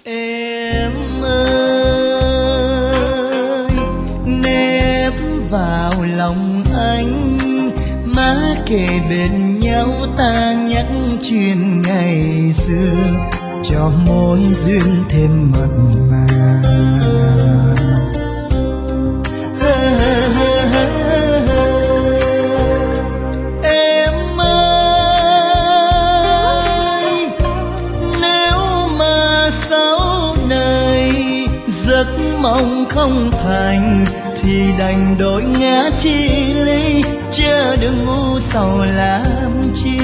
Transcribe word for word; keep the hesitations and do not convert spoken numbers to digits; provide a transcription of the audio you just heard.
Em ơi, nép vào lòng anh, má kề bên nhau ta nhắc chuyện ngày xưa, cho mối duyên thêm mặn mà. Em ơi, nếu mà sau này giấc mong không thành thì đành đổi ngã chi ly, chớ đừng ngu sầu làm chi.